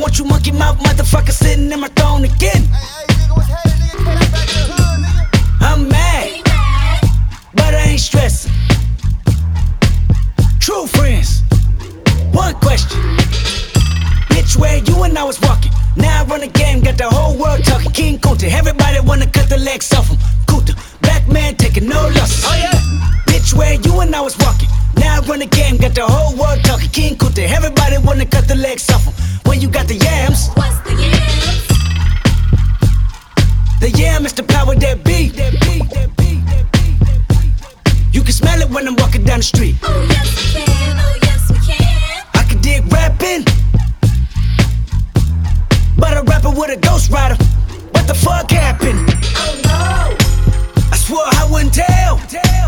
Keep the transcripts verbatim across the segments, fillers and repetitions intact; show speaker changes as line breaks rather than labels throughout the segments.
want you monkey mouth motherfucker sitting in my throne again.
Hey, hey, nigga, what's happening, nigga? Came back to the hood, nigga.
I'm mad, but I ain't stressing. True friends, one question. Bitch, where you and I was walking. Now I run the game, got the whole world talking. King Kunta, everybody wanna cut the legs off him. Kunta, black man taking no losses. Oh yeah. Bitch, where you and I was walking. Now I run the game, got the whole world talking. King Kunta, everybody wanna cut the legs off him. When you got the yams,
What's the yams?
the yam is the power that be. That be, that be, that be, that be. You can smell it when I'm walking down the street.
Oh yes we can, oh yes we can.
I can dig rapping, but a rapper with a ghost rider. What the fuck happened?
Oh no.
I swore I wouldn't tell.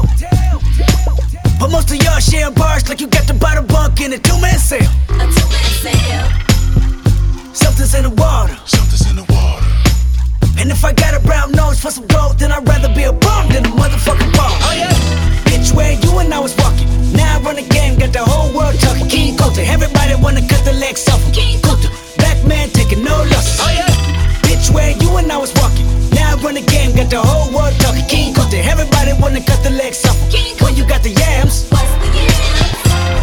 But most of y'all sharing bars like you got the bottom bunk in a two-man sale.
A two-man sale.
Something's in the water.
Something's in the water.
And if I got a brown nose for some gold, then I'd rather be a bum than a motherfucking bum. Oh yeah. Bitch, where you and I was walking. Now I run the game, got the whole world talking. King Kunta, everybody wanna cut the legs off him.
King
Kunta, black man taking no losses. Oh yeah. Bitch, where you and I was walking. Now I run the game, got the whole world talking. King Kunta, everybody wanna cut the legs off him.
King
When you got the yams,
What's the yams?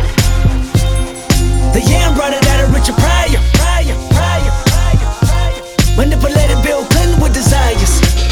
the yam brought it out of Richard Pryor. Pryor, Pryor, Pryor, Pryor. Manipulated Bill Clinton with desires.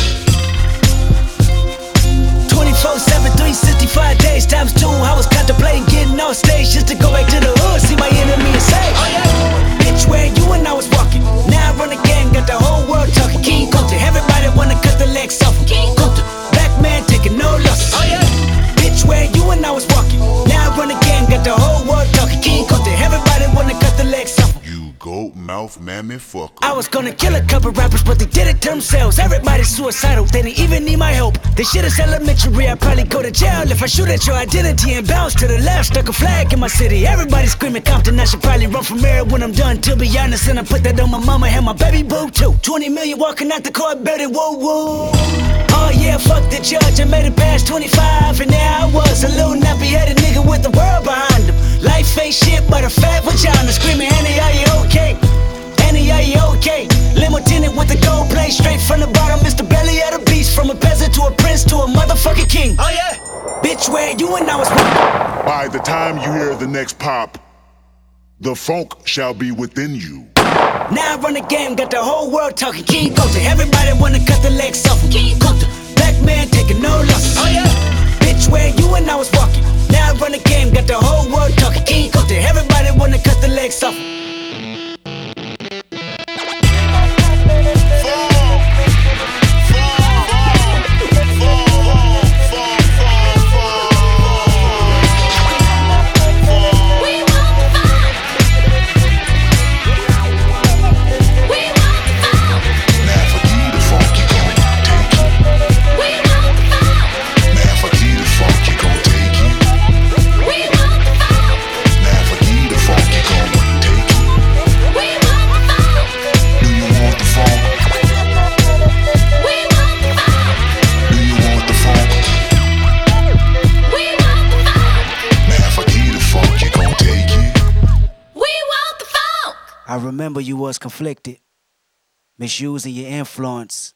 twenty-four seven, three sixty-five days times two. I was contemplating getting off stage just to go back to the hood, see my enemy and say, oh yeah. Bitch, where you and I was walking. Now I run the game, got the whole world talking. King Kunta, everybody wanna cut the legs off him.
King
Kunta, black man taking no losses. Oh yeah. Bitch, where you and I was walking. Now I run the game, got the whole world talking. King Kunta, everybody wanna cut the legs off him.
You goat mouth mammy fucker.
I was gonna kill a couple rappers, but they did it to themselves. Everybody's suicidal, they didn't even need my help. This shit is elementary, I'd probably go to jail if I shoot at your identity and bounce to the left. Stuck a flag in my city, everybody screaming Compton. I should probably run from here when I'm done, to be honest. And I put that on my mama and my baby boo too. twenty million walking out the court, better woo woo. Oh yeah, fuck the judge, I made it past twenty-five, and there I was, a little nappy-headed nigga with the world behind him. Life ain't shit but a fat vagina, screaming, Annie, are you okay? Annie, are you okay? Limo tinted with the gold plate, straight from the bottom, it's the belly of the beast. From a peasant to a prince to a motherfucking king. Oh yeah. Bitch, where you and I was walking.
By the time you hear the next pop, the funk shall be within you.
Now I run the game, got the whole world talking. King Kunta, everybody wanna cut the legs off him. King Kunta, black man taking no losses. Oh yeah. Bitch, where you and I was walking. Now I run the game, got the whole world talking. King Kunta, everybody wanna cut the legs off him. I remember you was conflicted, misusing your influence